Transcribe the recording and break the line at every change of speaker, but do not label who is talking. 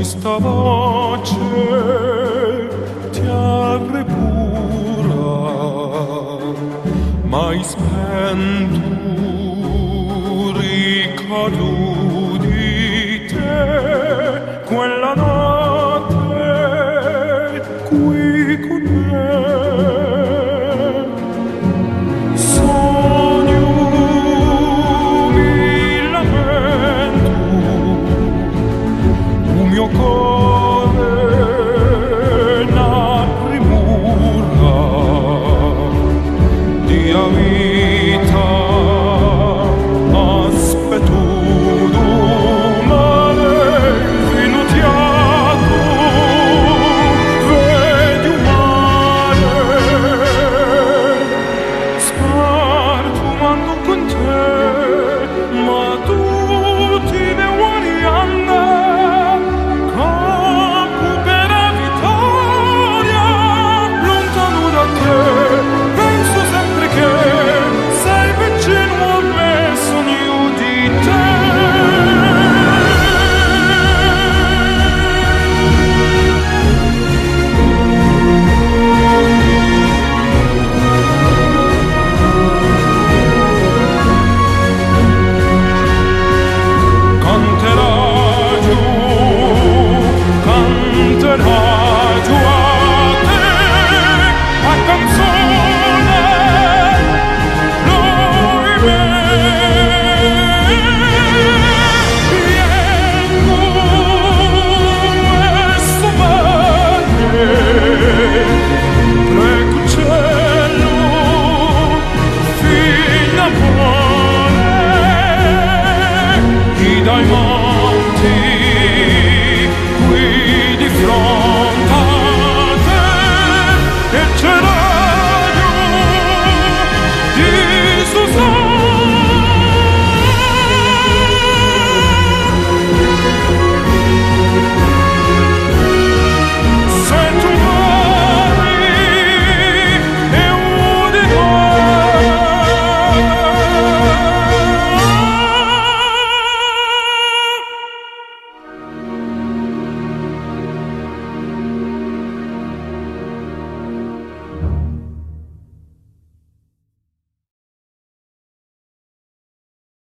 giusta voce ti arrepura, mai spento ricordo di te quella notte qui con me. Sogno, mi lamento, un mio cuore na premura di vita, aspetto domani fino teatro, vedi un mare spartumando con te, ma tu ti ne vuoi andare, campo per la vittoria, lontano da te, penso sempre che sei vicino a me, sogno di te. Canterà giù a te la canzone, noi me vengo questo mare, prego cielo fino a cuore, chi dai monti